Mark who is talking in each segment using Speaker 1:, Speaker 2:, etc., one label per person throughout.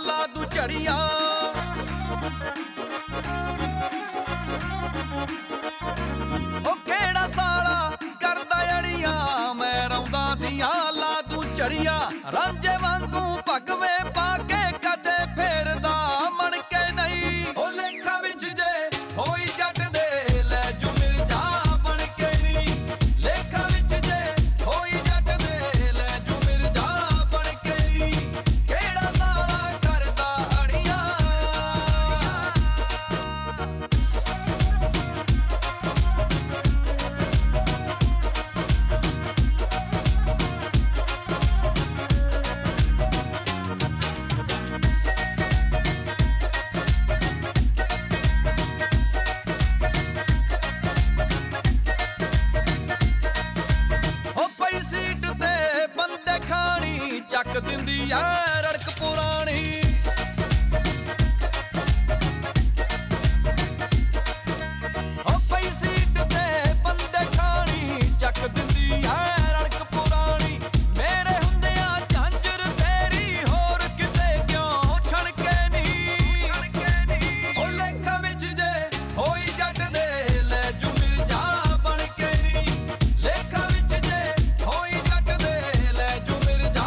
Speaker 1: ला दूं झड़ियां। ओ केड़ा साला करदा अड़ियां, मैं रौंदा दियां ला दूं झड़ियां। रांझे वांगू भगवे पाके कदे फेरदा मन के नहीं। ओ लेखा विच जे होई जट दे लै जू मिर्जा बन के नी। लेखा विच जे होई जट दे लै जू मिर्जा बन के नी। केड़ा साला करदा अड़ियां। ਚੱਕ ਦਿੰਦੀ ਐ ਰੜਕ ਪੁਰਾਣੀ। ਓ ਪਈ ਸੀਟ ਤੇ ਬੰਦੇ ਖਾਣੀ, ਚੱਕ ਦਿੰਦੀ ਐ ਰੜਕ ਪੁਰਾਣੀ। ਮੇਰੇ ਹੁੰਦਿਆਂ ਝਾਂਜਰ ਤੇਰੀ ਹੋਰ ਕਿਤੇ ਕਿਉਂ ਛਣਕੇ ਨੀ। ਓ ਲੇਖਾਂ ਵਿੱਚ ਜੇ ਹੋਈ ਜੱਟ ਦੇ ਲੈ ਜੂ ਮਿਰਜ਼ਾ ਬਣ ਕੇ ਨੀ। ਲੇਖਾਂ ਵਿੱਚ ਜੇ ਹੋਈ ਜੱਟ ਦੇ ਲੈ ਜੂ ਮਿਰਜ਼ਾ।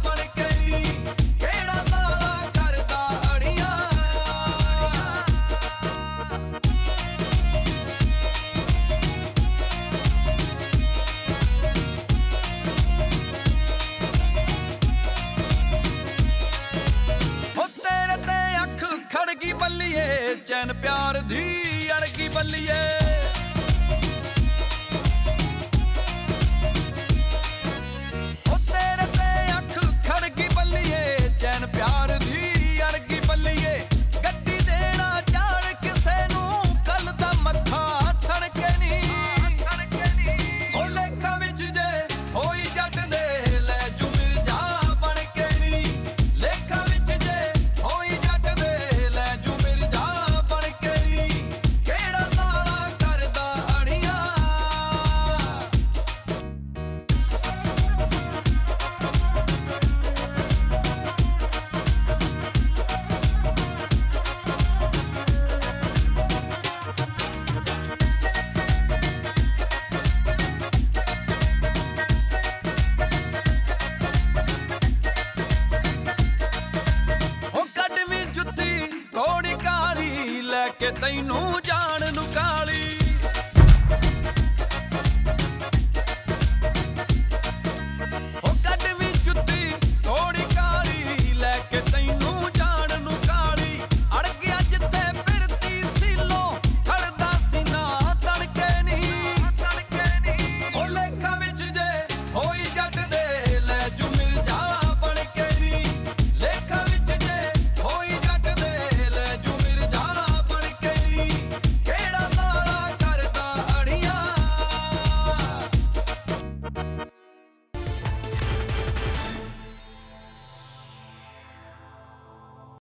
Speaker 1: ਬੱਲੀਏ ਚੈਨ ਪਿਆਰ ਦੀ ਅੜਗੀ ਬੱਲੀਏ। ਉਹ ਤੇਰੇ ਤੇ ਅੱਖ ਖੜ ਗਈ ਬੱਲੀਏ ਚੈਨ ਪਿਆਰ ਦੀ ਅੜਗੀ ਬੱਲੀਏ। ਗੱਡੀ ਦੇਣਾ ਜਾਣ ਕਿਸੇ ਨੂੰ ਕੱਲ ਦਾ ਮੱਥਾ ਠਣਕੇ ਨੀ। ਉਹ ਲੇਖਾਂ ਵਿੱਚ ਜੇ ਹੋਈ ਜੱਟ ਦੇ ਲੈ ਜੂ ਮਿਰਜ਼ਾ ਬਣ ਕੇ ਨੀ। ਲੇਖਾਂ ਵਿੱਚ ਜੇ ਹੋਈ ਜੱਟ ਦੇ ਲੈ ਜੂ ਮਿਰਜ਼ਾ ਬਣ ਕੇ ਨੀ। ਕਿਹੜਾ ਸਾਲਾ ਕਰਦਾ ਅੜੀਆਂ। ਕੋੜੀ ਕਾਲੀ ਲੈ ਕੇ ਤੈਨੂੰ ਜਾਣ ਨੂੰ ਕਾਲੀ।